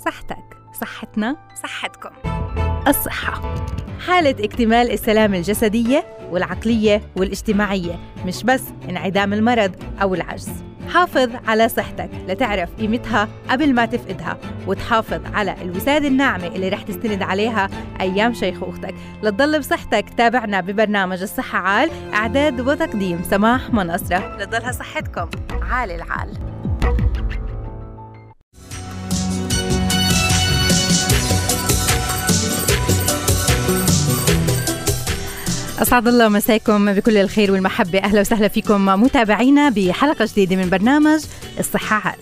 صحتك، صحتنا، صحتكم. الصحة حالة اكتمال السلامة الجسدية والعقلية والاجتماعية، مش بس انعدام المرض أو العجز. حافظ على صحتك لتعرف قيمتها قبل ما تفقدها، وتحافظ على الوسادة الناعمة اللي رح تستند عليها أيام شيخوختك. لتضل بصحتك تابعنا ببرنامج الصحة عال، إعداد وتقديم سماح منصرة. لتضلها صحتكم عال العال. أسعد الله مساكم بكل الخير والمحبة. أهلا وسهلا فيكم متابعينا بحلقة جديدة من برنامج الصحة عال.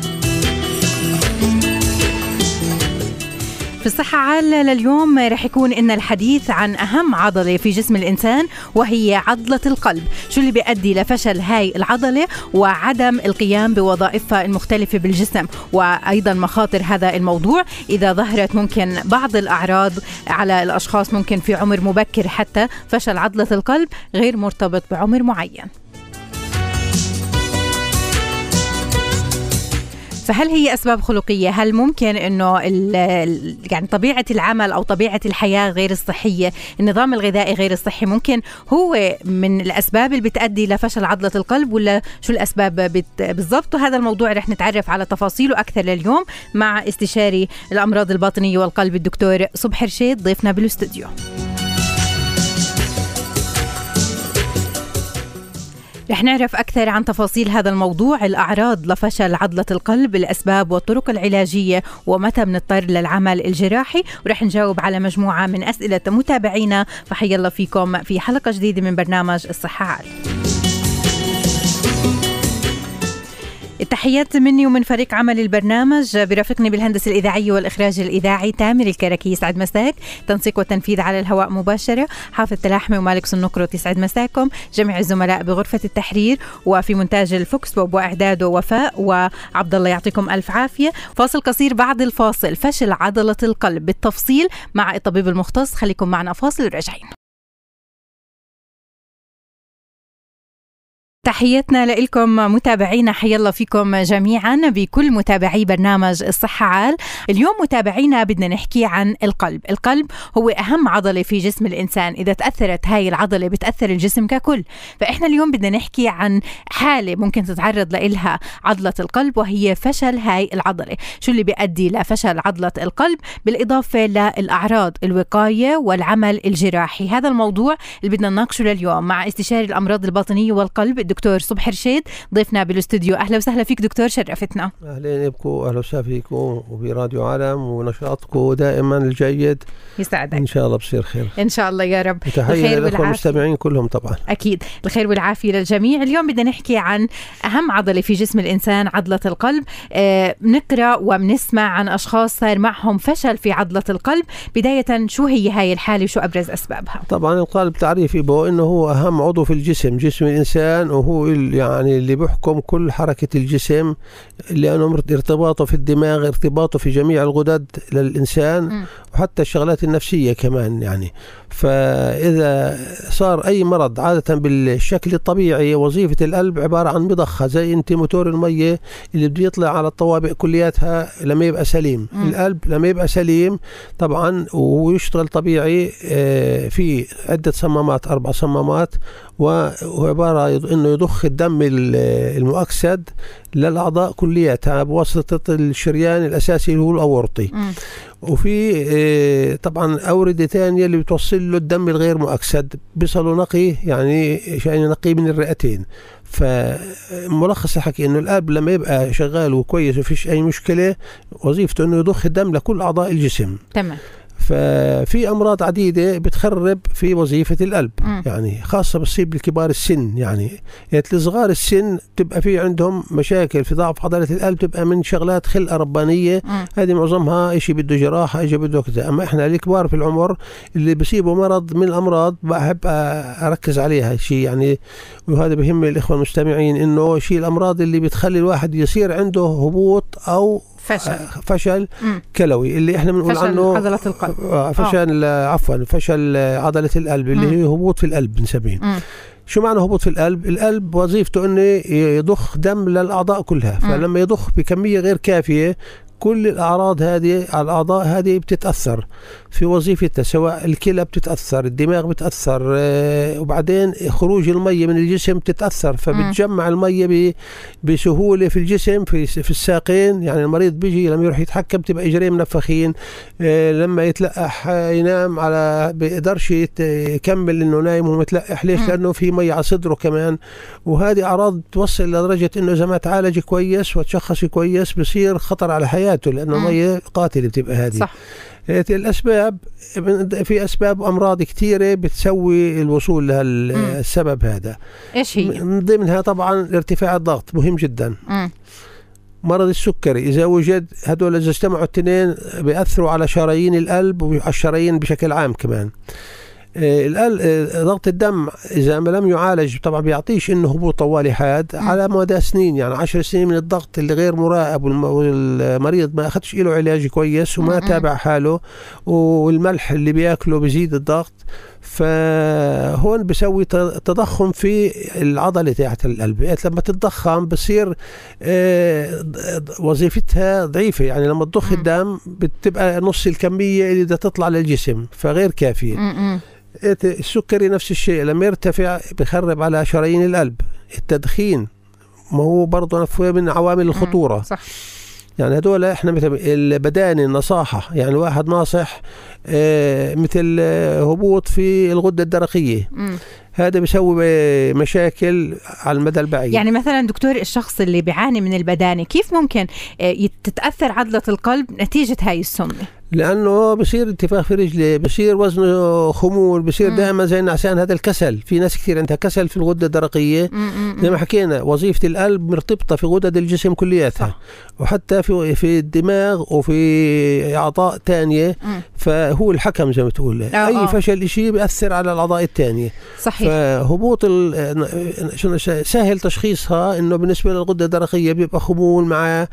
في الصحة عال لليوم رح يكون إن الحديث عن أهم عضلة في جسم الإنسان، وهي عضلة القلب. شو اللي بيؤدي لفشل هاي العضلة وعدم القيام بوظائفها المختلفة بالجسم، وأيضا مخاطر هذا الموضوع إذا ظهرت ممكن بعض الأعراض على الأشخاص ممكن في عمر مبكر. حتى فشل عضلة القلب غير مرتبط بعمر معين. فهل هي أسباب خلقية؟ هل ممكن إنه يعني طبيعة العمل أو طبيعة الحياة غير الصحية، النظام الغذائي غير الصحي، ممكن هو من الأسباب اللي بتؤدي لفشل عضلة القلب، ولا شو الأسباب بالضبط؟ وهذا الموضوع رح نتعرف على تفاصيله أكثر لليوم مع استشاري الأمراض الباطنية والقلب الدكتور صبحي رشيد ضيفنا بالاستوديو. رح نعرف أكثر عن تفاصيل هذا الموضوع، الأعراض لفشل عضلة القلب، الأسباب والطرق العلاجية، ومتى بنضطر للعمل الجراحي، ورح نجاوب على مجموعة من أسئلة متابعينا. فحي الله فيكم في حلقة جديدة من برنامج الصحة عال. التحيات مني ومن فريق عمل البرنامج. برافقني بالهندسة الإذاعية والإخراج الإذاعي تامر الكركي، يسعد مساك. تنسيق والتنفيذ على الهواء مباشرة حافظ تلاحمي ومالك سنقرط، يسعد مساكم. جميع الزملاء بغرفة التحرير وفي مونتاج الفوكس بوب وإعداده وفاء وعبد الله، يعطيكم ألف عافية. فاصل قصير، بعد الفاصل فشل عضلة القلب بالتفصيل مع الطبيب المختص. خليكم معنا فاصل وراجعين. تحياتنا لكم متابعينا، حي الله فيكم جميعا بكل متابعي برنامج الصحة عال. اليوم متابعينا بدنا نحكي عن القلب. القلب هو أهم عضلة في جسم الإنسان، إذا تأثرت هاي العضلة بتأثر الجسم ككل. فإحنا اليوم بدنا نحكي عن حالة ممكن تتعرض لإلها عضلة القلب، وهي فشل هاي العضلة. شو اللي بيؤدي لفشل عضلة القلب، بالإضافة للأعراض، الوقاية والعمل الجراحي. هذا الموضوع اللي بدنا نناقشه لليوم مع استشاري الأمراض الباطنية والقلب دكتور صبحي رشيد ضيفنا بالاستوديو. أهلا وسهلا فيك دكتور، شرفتنا. أهلين بكم، أهلا وسهلا فيكم وبراديو عالم، ونشاطكم دائما الجيد. يسعدك، إن شاء الله بصير خير إن شاء الله يا رب. تحية للأخوة المستمعين كلهم طبعا. أكيد الخير والعافية للجميع. اليوم بدنا نحكي عن أهم عضلة في جسم الإنسان، عضلة القلب. بنقرأ وبنسمع عن أشخاص صار معهم فشل في عضلة القلب. بداية شو هي هاي الحالة وشو أبرز أسبابها؟ طبعا القلب تعريفي به إنه هو أهم عضو في الجسم، جسم الإنسان، وهو يعني اللي بيحكم كل حركة الجسم، لأنه ارتباطه في الدماغ، ارتباطه في جميع الغدد للإنسان، وحتى الشغلات النفسية كمان يعني. فإذا صار أي مرض عادة بالشكل الطبيعي، وظيفة القلب عبارة عن مضخة، زي أنت موتور المية اللي بده يطلع على الطوابق كلياتها لما يبقى سليم. القلب لما يبقى سليم طبعا ويشتغل طبيعي في عدة صمامات، 4 صمامات، وعبارة إنه يضخ الدم المؤكسد للأعضاء كلياتها بواسطة الشريان الأساسي اللي هو الأورطي. وفي طبعا أوردة ثانية اللي بتوصل له الدم الغير مؤكسد، بيصلوا نقي يعني عشان ينقيه من الرئتين. فملخص الحكي إنه القلب لما يبقى شغال وكويس وفيش أي مشكلة، وظيفته إنه يضخ الدم لكل أعضاء الجسم. تمام. ففي أمراض عديدة بتخرب في وظيفة القلب، يعني خاصة بتصيب بالكبار السن. يعني الصغار السن تبقى في عندهم مشاكل في ضعف عضلة القلب، تبقى من شغلات خلقة ربانية. هذه معظمها إشي بده جراحة، إشي بده كذا. أما إحنا الكبار في العمر اللي بيصيبوا مرض من الأمراض بحب أركز عليها شيء يعني، وهذا بهم الإخوة المستمعين، إنه شيء الأمراض اللي بتخلي الواحد يصير عنده هبوط أو فشل كلوي، اللي احنا بنقول عنه عضلة القلب. فشل عفوا فشل عضلة القلب، اللي هي هبوط في القلب بنسميه. شو معنى هبوط في القلب؟ القلب وظيفته انه يضخ دم للأعضاء كلها، فلما يضخ بكمية غير كافية كل الأعراض هذه على الأعضاء هذه بتتأثر في وظيفتها، سواء الكلى بتتأثر، الدماغ بتأثر، وبعدين خروج المية من الجسم بتتأثر، فبتجمع المية بسهولة في الجسم في الساقين. يعني المريض بيجي لما يروح يتحكم تبقى إجريه منفخين، لما يتلقح ينام على بيقدرش يكمل إنه نايم ومتلقح. ليش؟ لأنه في مية على صدره كمان. وهذه أعراض توصل لدرجة إنه إذا ما تعالج كويس وتشخص كويس بصير خطر على حياته، لأنه مية قاتلة بتبقى هذه. صح. الأسباب، في أسباب أمراض كثيرة بتسوي الوصول للسبب هذا. إيش هي؟ من ضمنها طبعا ارتفاع الضغط، مهم جدا. مرض السكري إذا وجد، هدول إذا اجتمعوا الاثنين بيأثروا على شرايين القلب وعلى الشرايين بشكل عام كمان. ضغط الدم إذا ما لم يعالج طبعا بيعطيش إنه هبوط طوالي حاد على مدى سنين، يعني 10 سنين من الضغط اللي غير مراقب والمريض ما أخدش له علاج كويس وما تابع حاله، والملح اللي بياكله بيزيد الضغط. فهون بيسوي تضخم في العضلة تاعت القلب. لما تتضخم بصير وظيفتها ضعيفة، يعني لما تضخ الدم بتبقى نص الكمية اللي بدها تطلع للجسم، فغير كافية. السكري نفس الشيء، لما يرتفع بخرب على شرايين القلب. التدخين ما هو برضه من عوامل الخطورة. صح. يعني هدول احنا مثل البداني، النصاحة، يعني الواحد ناصح مثل هبوط في الغدة الدرقية، هذا بيسوي مشاكل على المدى البعيد. يعني مثلا دكتور، الشخص اللي بيعاني من البداني كيف ممكن تتأثر عضلة القلب نتيجة هاي السمنة؟ لأنه بصير انتفاخ في رجله، بصير وزنه خمول، بصير دائما زي النعسان. هذا الكسل، في ناس كثير عندها كسل في الغدة الدرقية. زي ما حكينا وظيفة القلب مرتبطة في غدد الجسم كلياتها، وحتى في الدماغ وفي أعضاء تانية. فهو الحكم زي ما تقول، أي فشل شيء بيأثر على الأعضاء التانية. صحيح. فهبوط سهل تشخيصها إنه بالنسبة للغدة الدرقية بيبقى خمول مع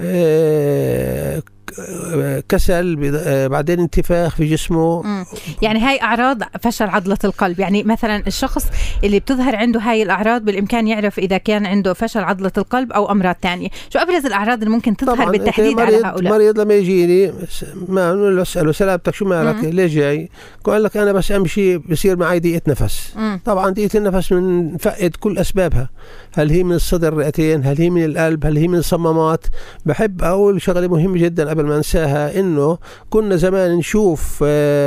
كسل، بعدين انتفاخ في جسمه. يعني هاي أعراض فشل عضلة القلب. يعني مثلا الشخص اللي بتظهر عنده هاي الأعراض بالإمكان يعرف إذا كان عنده فشل عضلة القلب أو أمراض تانية. شو أبرز الأعراض اللي ممكن تظهر بالتحديد على هؤلاء؟ مريض لما يجيني ما أسأله سلامتك شو مالك، ليش جاي؟ قال لك أنا بس أمشي بصير معي ضيقة نفس. طبعا ضيقة النفس من فقد كل أسبابها، هل هي من الصدر الرئتين، هل هي من القلب، هل هي من الصمامات. بحب أقول شغلة مهمة جدا قبل ما انساها، انه كنا زمان نشوف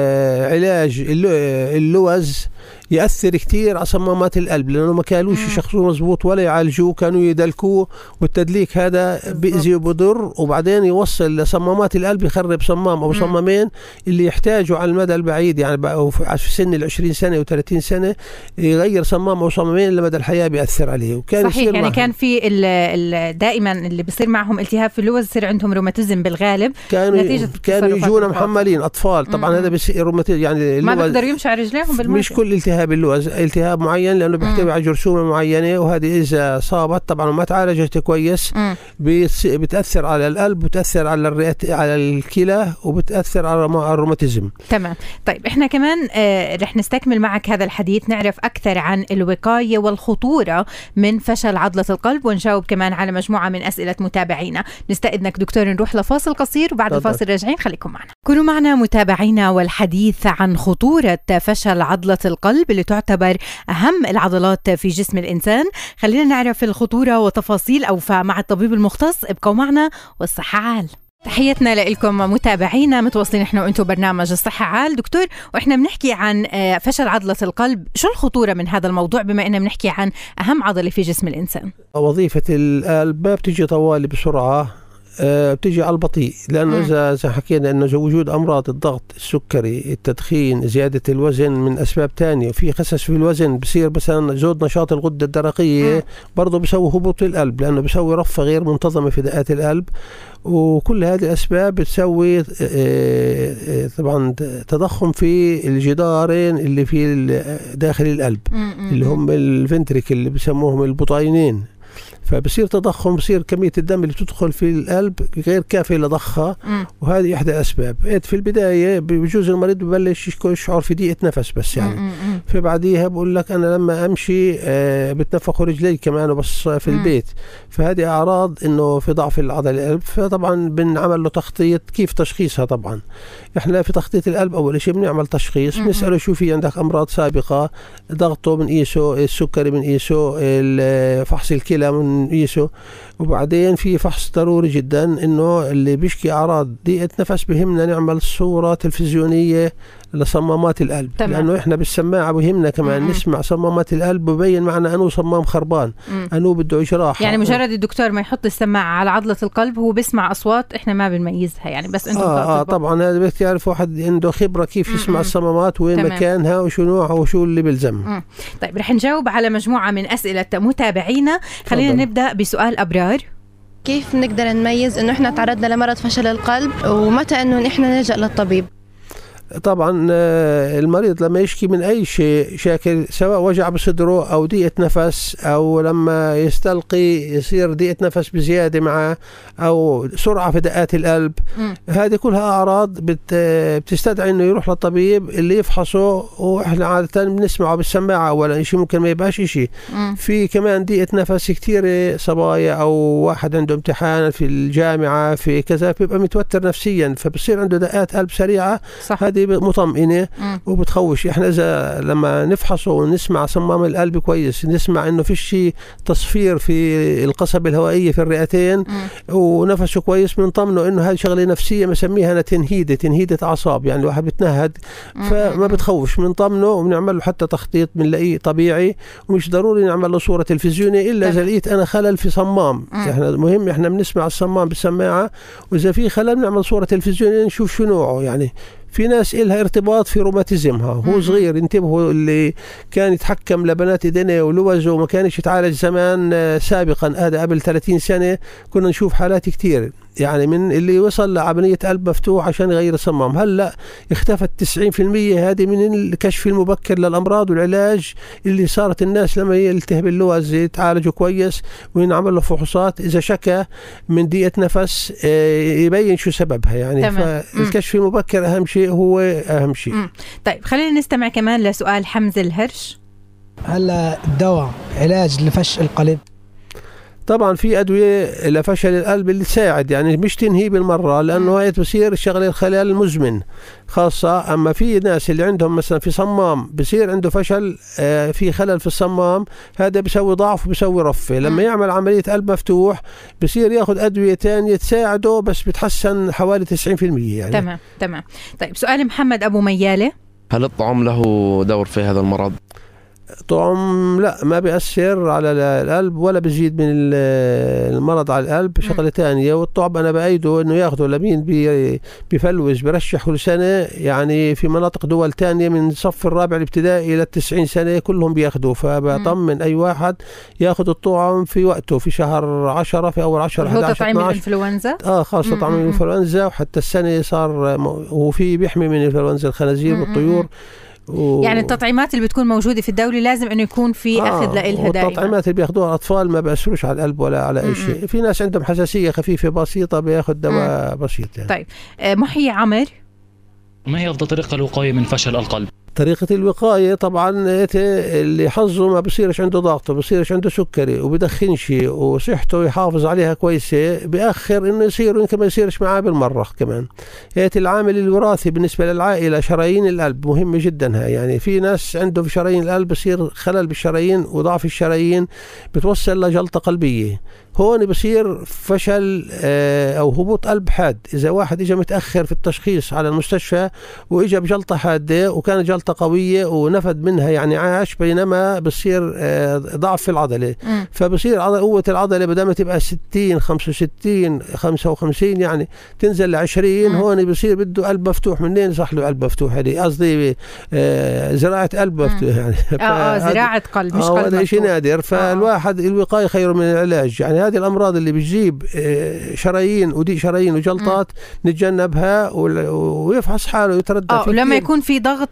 علاج اللوز يأثر كتير على صمامات القلب، لأنه ما كانوش يشخصوه مزبوط ولا يعالجوه، كانوا يدلكوه، والتدليك هذا بيأذي وبضر، وبعدين يوصل لصمامات القلب، يخرب صمام أو صمامين اللي يحتاجوا على المدى البعيد. يعني بقى في سن 20 سنة و30 سنة يغير صمام أو صمامين لمدى الحياة بيأثر عليه. وكان صحيح. يعني كان في دائما اللي بيصير معهم التهاب في اللوز يصير عندهم روماتيزم بالغالب، كانوا يجونا محملين أطفال. طبعا هذا بيصير روماتيزم، يعني ما بيقدروا يمشوا على رجليهم بالمرة. مش كل التهاب اللوز، التهاب معين لأنه بيحتوي على جرثومة معينة، وهذه إذا صابت طبعا وما تعالجت كويس بتأثر على القلب، وبتأثر على الرئة، على الكلى، وبتأثر على الروماتيزم. تمام. طيب احنا كمان رح نستكمل معك هذا الحديث، نعرف أكثر عن الوقاية والخطورة من فشل عضلة القلب، ونجاوب كمان على مجموعة من أسئلة متابعينا. نستأذنك دكتور نروح لفاصل قصير، وبعد الفاصل راجعين، خليكم معنا. كونوا معنا متابعينا، والحديث عن خطورة فشل عضلة القلب اللي تعتبر أهم العضلات في جسم الإنسان. خلينا نعرف الخطورة وتفاصيل أوفى مع الطبيب المختص. ابقوا معنا، والصحة عال. تحياتنا لكم متابعينا، متواصلين احنا وانتم برنامج الصحة عال. دكتور، واحنا بنحكي عن فشل عضلة القلب، شو الخطورة من هذا الموضوع بما اننا بنحكي عن أهم عضلة في جسم الإنسان؟ وظيفة القلب ما بتجي طوالي بسرعة، بتيجي على البطيء، لأنه إذا حكينا أنه وجود أمراض الضغط، السكري، التدخين، زيادة الوزن من أسباب تانية، وفي خسس في الوزن، بصير مثلا زود نشاط الغدة الدرقية، برضه بيسوي هبوط القلب، لأنه بيسوي رفة غير منتظمة في دقات القلب. وكل هذه الأسباب بتسوي طبعا تضخم في الجدارين اللي في داخل القلب، اللي هم الفنتريك اللي بيسموهم البطينين. فبصير تضخم، بصير كمية الدم اللي بتدخل في القلب غير كافية لضخها، وهذه إحدى الأسباب. في البداية بجوز المريض ببلش يشعر في ضيقة نفس بس يعني، فبعديها بقول لك أنا لما أمشي بتنفخوا رجلي كمان وبس في البيت، فهذه أعراض إنه في ضعف العضلة القلب. فطبعا بنعمل له تخطيط. كيف تشخيصها؟ طبعا إحنا في تخطيط القلب أول شيء بنعمل تشخيص، بنسأله شو في عندك أمراض سابقة، ضغطه بنقيسه، السكري بنقيسه، فحص الكلى بنقيسه، وبعدين في فحص ضروري جدا إنه اللي بيشكي أعراض ضيقة نفس بهمنا نعمل صورة تلفزيونية لصمامات القلب. تمام. لأنه إحنا بالسماعة بهمنا كمان نسمع صمامات القلب وبين معنا أنه صمام خربان، أنه بده جراحة. يعني مجرد الدكتور ما يحط السماعة على عضلة القلب هو بيسمع أصوات إحنا ما بنميزها يعني، بس أنتم طبعا هذا بيعرف واحد عنده خبرة كيف يسمع الصمامات وين تمام. مكانها وشو نوعها وشو اللي بيلزم. طيب رح نجاوب على مجموعة من أسئلة متابعينا. خلينا نبدأ بسؤال أبرار. كيف نقدر نميز إنه إحنا تعرضنا لمرض فشل القلب ومتى إنه إحنا نلجأ للطبيب؟ طبعا المريض لما يشكي من أي شيء شاكل، سواء وجع بصدره أو ضيقة نفس، أو لما يستلقي يصير ضيقة نفس بزيادة معه، أو سرعة في دقات القلب، هذه كلها أعراض بتستدعي إنه يروح للطبيب اللي يفحصه. وإحنا عادة بنسمعه بالسماعة أولا شيء، ممكن ما يبقاش شيء. في كمان ضيقة نفس كتير صبايا أو واحد عنده امتحان في الجامعة في كذا بيبقى متوتر نفسيا، فبصير عنده دقات قلب سريعة. صح. هذه مطمئنة وبتخوش. احنا اذا لما نفحصه ونسمع صمام القلب كويس، نسمع انه في شيء تصفير في القصبة الهوائية في الرئتين ونفسه كويس، بنطمنه انه هذه شغلة نفسية بنسميها أنا تنهيدة اعصاب، يعني الواحد بتنهد فما بتخوش، بنطمنه وبنعمل له حتى تخطيط بنلاقيه طبيعي، ومش ضروري نعمل له صورة تلفزيونية الا اذا لقيت انا خلل في صمام. احنا المهم احنا بنسمع الصمام بالسماعة، واذا في خلل بنعمل صورة تلفزيونية نشوف شو نوعه. يعني في ناس إلها ارتباط في روماتيزمها، هو صغير انتبهوا، اللي كان يتحكم لبنات ايدينه ولوزه وما كانش يتعالج زمان سابقا، هذا قبل 30 سنة كنا نشوف حالات كتير، يعني من اللي وصل لعملية قلب مفتوح عشان يغير الصمام. هلأ اختفت 90% هذه من الكشف المبكر للأمراض والعلاج، اللي صارت الناس لما يلتهب اللوز يتعالجوا كويس وينعمل له فحوصات، إذا شكى من ضيقة نفس يبين شو سببها يعني. تمام. فالكشف المبكر أهم شيء، هو أهم شيء. طيب خلينا نستمع كمان لسؤال حمزة الهرش. هلا الدواء علاج لفشل القلب؟ طبعا في أدوية لفشل القلب اللي تساعد، يعني مش تنهي بالمرة، لأنه هي بصير شغل الخلال المزمن خاصة. أما في ناس اللي عندهم مثلا في صمام بصير عنده فشل، في خلل في الصمام، هذا بيسوي ضعف وبيسوي رفة. لما يعمل عملية قلب مفتوح بصير ياخد أدوية تانية تساعده، بس بتحسن حوالي 90% يعني. تمام. طيب سؤال محمد أبو ميالة. هل الطعام له دور في هذا المرض؟ طعم لا، ما بيأثر على القلب ولا بيزيد من المرض على القلب. شغلة تانية، والطعم أنا بأيده إنه ياخده لمين بيفلوز برشح كل سنة، يعني في مناطق دول تانية من الصف الرابع الابتدائي إلى 90 سنة كلهم بياخدوه. فبطمن أي واحد ياخد الطعم في وقته، في شهر 10، في أول 10 11 12. طعم الإنفلونزا خاصة طعم الإنفلونزا، وحتى السنة صار وفي بيحمي من الإنفلونزا الخنازير والطيور. يعني التطعيمات اللي بتكون موجودة في الدولة لازم انه يكون في اخذ لها دائما. والتطعيمات اللي بياخذوها الاطفال ما بيأثروش على القلب ولا على اي شيء. في ناس عندهم حساسية خفيفة بسيطة بياخذ دواء بسيط يعني. طيب محي عمر، ما هي افضل طريقة للوقاية من فشل القلب؟ طريقة الوقاية طبعا اللي حظه ما بصيرش عنده ضغط، بصيرش عنده سكري، وبدخنش، وصحته يحافظ عليها كويسة، بأخر إنه يصير وإنك ما يصيرش معاه بالمرة. كمان العامل الوراثي بالنسبة للعائلة، شرايين القلب مهمة جدا. يعني في ناس عنده في شرايين القلب بصير خلل بالشرايين وضعف الشرايين بتوصل لجلطة قلبية، هون بصير فشل أو هبوط قلب حاد. إذا واحد إجا متأخر في التشخيص على المستشفى وإجا بجلطة حادة وكانت جلطة قوية ونفد منها يعني عاش، بينما بصير ضعف في العضلة، فبصير قوة العضلة بدل ما تبقى 60 65 55 يعني تنزل ل20. هون بصير بده قلب مفتوح. منين صح له قلب مفتوح؟ هذه قصدي زراعة قلب مفتوح يعني. زراعة قلب مش قلب هذا شيء نادر. فالواحد الوقاية خير من العلاج. يعني هذه الأمراض اللي بتجيب شرايين وضيق شرايين وجلطات نتجنبها، ويفحص حاله ويتردد. ولما يكون في ضغط يعني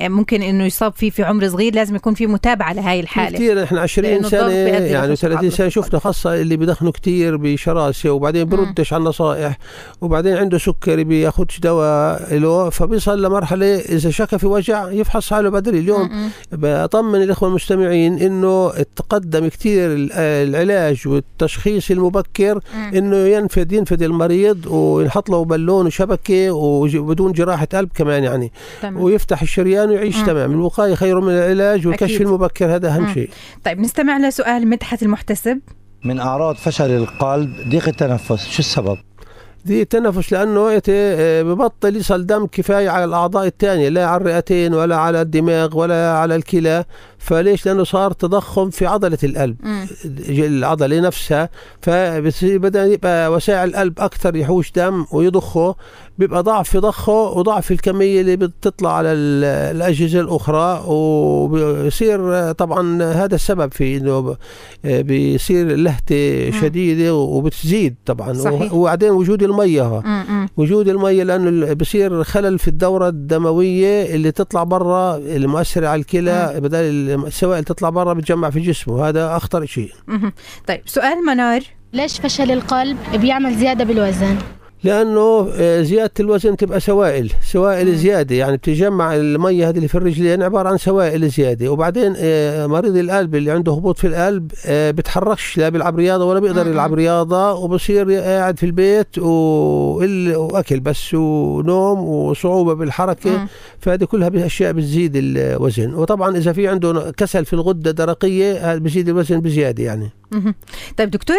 ممكن إنه يصاب فيه في عمر صغير، لازم يكون في متابعة لهاي الحالة كثير. إحنا 20 سنة يعني 30 سنة شفنا خاصة اللي بدخنوا كتير بشراسة وبعدين بردش على النصائح وبعدين عنده سكري بياخدش دواء له، فبيصل لمرحلة إذا شك في وجع يفحص حاله بدري. اليوم بطمن الإخوة المستمعين إنه تقدم كتير العلاج والتشخيص المبكر، إنه ينفد المريض وينحط له بالون وشبكة وبدون جراحة قلب كمان يعني تمام. ويفتح الشريان ويعيش تمام. الوقاية خير من العلاج والكشف المبكر، هذا أهم شيء. طيب نستمع لسؤال مدحت المحتسب. من أعراض فشل القلب ضيق التنفس، شو السبب؟ ضيق التنفس لأنه ببطل يصل دم كفاية على الأعضاء الثانية، لا على الرئتين ولا على الدماغ ولا على الكلى. فليش؟ لأنه صار تضخم في عضلة القلب، العضلة نفسها، فبدأ يبقى وسائل القلب أكثر يحوش دم ويضخه، بيبقى ضعف في ضخه وضعف في الكمية اللي بتطلع على الأجهزة الأخرى، وبيصير طبعا هذا السبب في إنه بيصير لهتة شديدة وبتزيد طبعا. وبعدين وجود المية وجود المية لأنه بيصير خلل في الدورة الدموية اللي تطلع برا المؤثرة على الكلى، بدل السوائل تطلع برا بتجمع في جسمه، هذا أخطر شيء. طيب سؤال منار، ليش فشل القلب بيعمل زيادة بالوزن؟ لأنه زيادة الوزن تبقى سوائل زيادة، يعني بتجمع المية هذه اللي في الرجلين عبارة عن سوائل زيادة. وبعدين مريض القلب اللي عنده هبوط في القلب بتحركش لا بيلعب رياضة ولا بيقدر يلعب رياضة، وبصير قاعد في البيت وأكل بس ونوم وصعوبة بالحركة. فهذه كلها أشياء بتزيد الوزن. وطبعا إذا في عنده كسل في الغدة الدرقية بيزيد الوزن بزيادة يعني. طيب دكتور،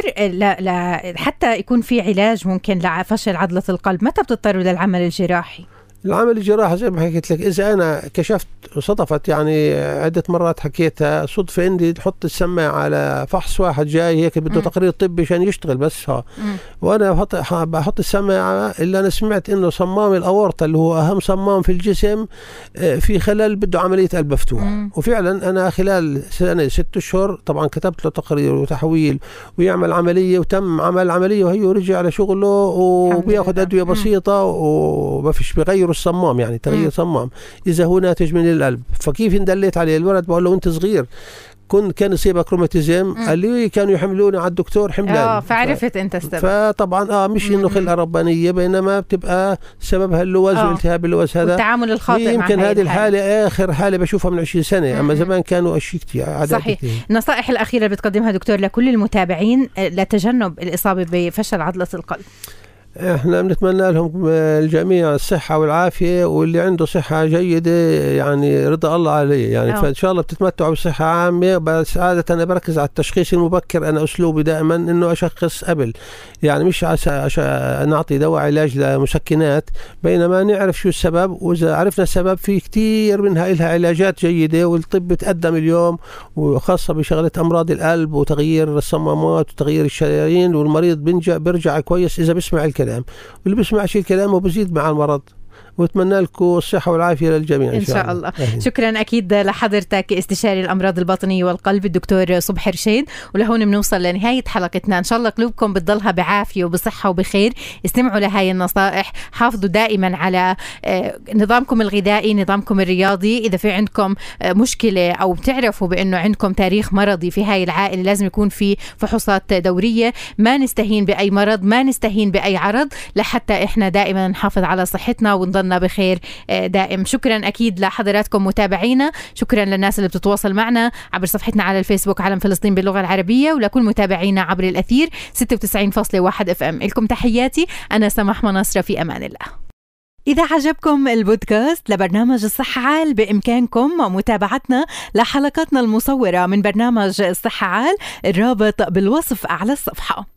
حتى يكون في علاج ممكن لفشل عضلة القلب، متى بتضطروا للعمل الجراحي؟ العمل الجراحي زي ما حكيت لك، إذا أنا كشفت وصدفت يعني عدة مرات حكيتها صدفة عندي تحط السماعة على فحص واحد جاي هيك بده تقرير طبي عشان يشتغل بس وأنا بحط السماعة اللي أنا سمعت إنه صمام الأورطة اللي هو أهم صمام في الجسم في خلل بده عملية قلب مفتوح. وفعلا أنا خلال سنة 6 أشهر طبعا كتبت له تقرير وتحويل ويعمل عملية، وتم عمل عملية وهي رجع على شغله وبياخد أدوية بسيطة وما فيش بيغيروا الصمام، يعني تغيير صمام إذا هو ناتج من القلب. فكيف اندليت عليه الولد بقول له أنت صغير كان يصيبك روماتيزم، قال لي كانوا يحملوني على الدكتور حملان. فعرفت انت السبب. فطبعا مش انه خلقه ربانيه، بينما بتبقى سببها اللوز والتهاب اللوز، هذا والتعامل الخاطئ يمكن هذه الحاله اخر حاله بشوفها من 20 سنه. اما زمان كانوا اشياء كثير. صحيح. النصائح الاخيره اللي بتقدمها دكتور لكل المتابعين لتجنب الاصابه بفشل عضله القلب؟ احنا بنتمنى لهم الجميع الصحة والعافية، واللي عنده صحة جيدة يعني رضا الله عليه يعني. فإن شاء الله بتتمتعوا بصحة عامة. بس عادة أنا بركز على التشخيص المبكر. أنا أسلوبي دائما إنه أشخص قبل، يعني مش عشان نعطي دواء علاج لمسكنات، بينما نعرف شو السبب. وإذا عرفنا السبب في كتير منها إلها علاجات جيدة، والطب بتقدم اليوم وخاصة بشغلة أمراض القلب وتغيير الصمامات وتغيير الشرايين، والمريض بيرجع كويس إذا بيسمع الكلام، واللي بيسمعش الكلام وبزيد مع المرض. واتمنى لكم الصحة والعافية للجميع إن شاء الله. شكرا أكيد لحضرتك استشاري الأمراض الباطنية والقلب الدكتور صبحي رشيد. ولهون بنوصل لنهاية حلقتنا. إن شاء الله قلوبكم بتضلها بعافية وبصحة وبخير. استمعوا لهاي النصائح، حافظوا دائما على نظامكم الغذائي، نظامكم الرياضي. إذا في عندكم مشكلة أو بتعرفوا بأنه عندكم تاريخ مرضي في هاي العائلة، لازم يكون في فحوصات دورية. ما نستهين بأي مرض، ما نستهين بأي عرض، لحتى إحنا دائما نحافظ على صحتنا ونضلنا بخير دائم. شكرا أكيد لحضراتكم متابعينا. شكرا للناس اللي بتتواصل معنا عبر صفحتنا على الفيسبوك علم فلسطين باللغة العربية، ولكل متابعينا عبر الأثير 96.1 FM. لكم تحياتي، أنا سماح مناصرة، في أمان الله. إذا عجبكم البودكاست لبرنامج الصحة عال، بإمكانكم متابعتنا لحلقاتنا المصورة من برنامج الصحة عال. الرابط بالوصف أعلى الصفحة.